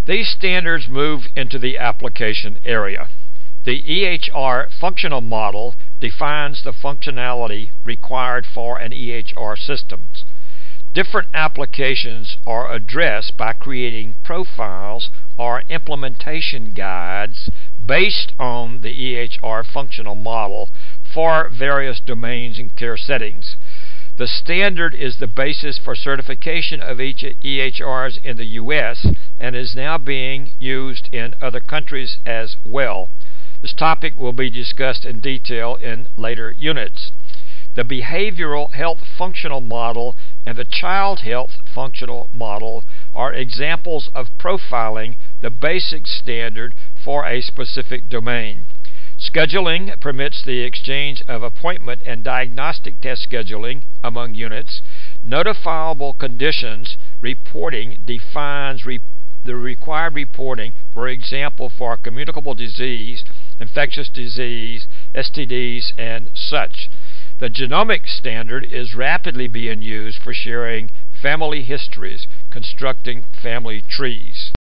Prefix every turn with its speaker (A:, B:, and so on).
A: These standards move into the application area. The EHR functional model defines the functionality required for an EHR system. Different applications are addressed by creating profiles or implementation guides based on the EHR functional model for various domains and care settings. The standard is the basis for certification of each EHRs in the U.S. and is now being used in other countries as well. This topic will be discussed in detail in later units. The behavioral health functional model and the child health functional model are examples of profiling the basic standard for a specific domain. Scheduling permits the exchange of appointment and diagnostic test scheduling among units. Notifiable conditions reporting defines the required reporting, for example, for communicable disease, infectious disease, STDs, and such. The genomic standard is rapidly being used for sharing family histories, constructing family trees.